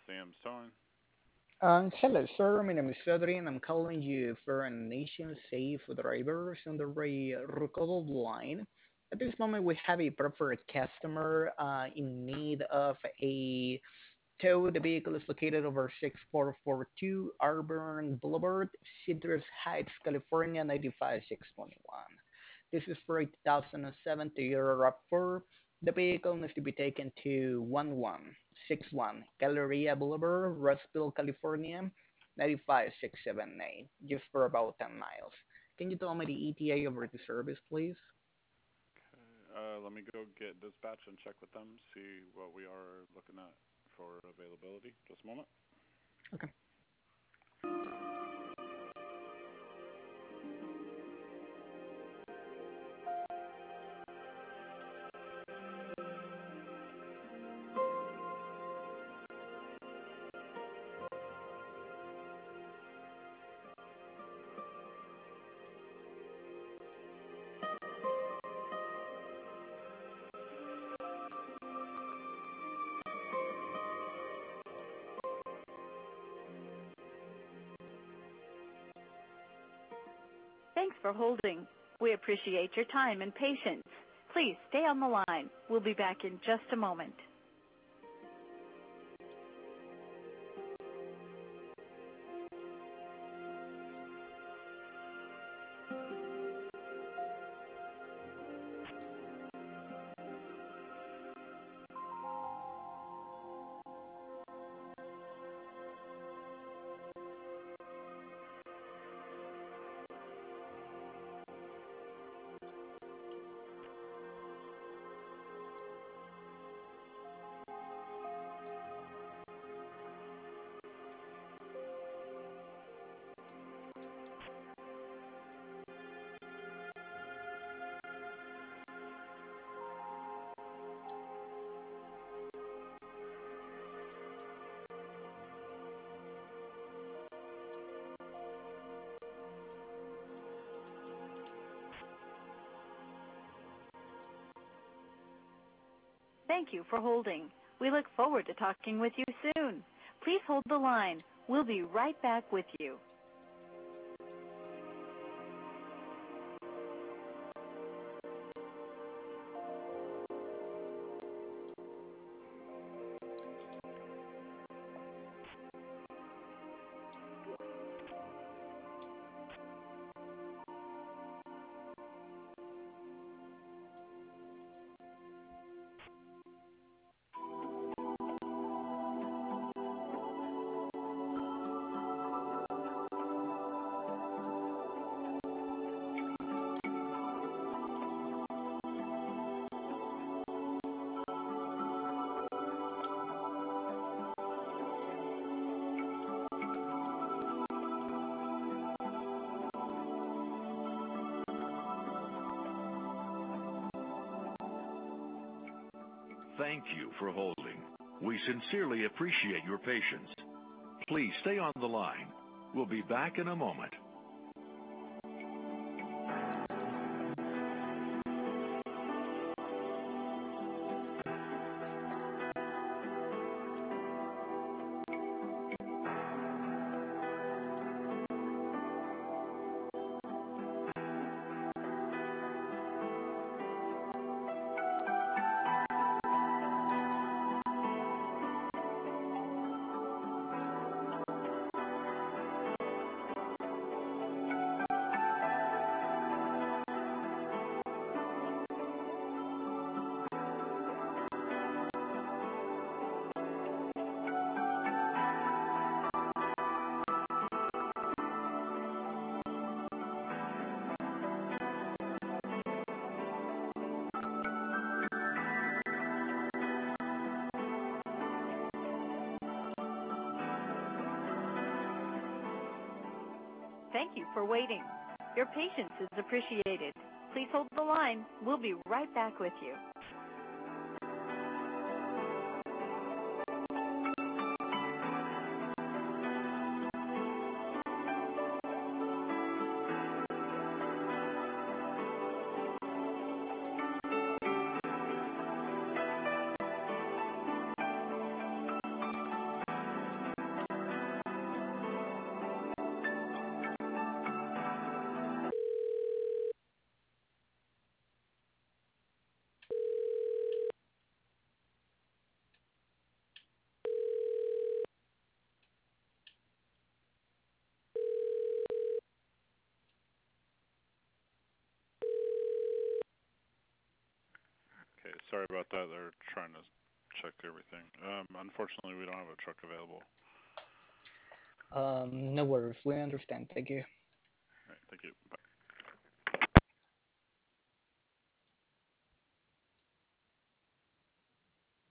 Sam's Towing. Hello, sir. My name is Cedric, and I'm calling you for a nation safe drivers on the Recodo line. At this moment, we have a preferred customer in need of a tow. The vehicle is located over 6442 Auburn Boulevard, Citrus Heights, California 95621. This is for a 2007 Toyota RAV4. The vehicle needs to be taken to 1161 Galleria Boulevard, Rossville, California 95678, just for about 10 miles. Can you tell me the ETA over the service, please? Let me go get dispatch and check with them, see what we are looking at for availability. Just a moment. Okay. Thanks for holding. We appreciate your time and patience. Please stay on the line. We'll be back in just a moment. Thank you for holding. We look forward to talking with you soon. Please hold the line. We'll be right back with you. Thank you for holding. We sincerely appreciate your patience. Please stay on the line. We'll be back in a moment. Thank you for waiting. Your patience is appreciated. Please hold the line. We'll be right back with you. sorry about that. They're trying to check everything. Unfortunately, we don't have a truck available. No worries. We understand. Thank you. All right, thank you. Bye.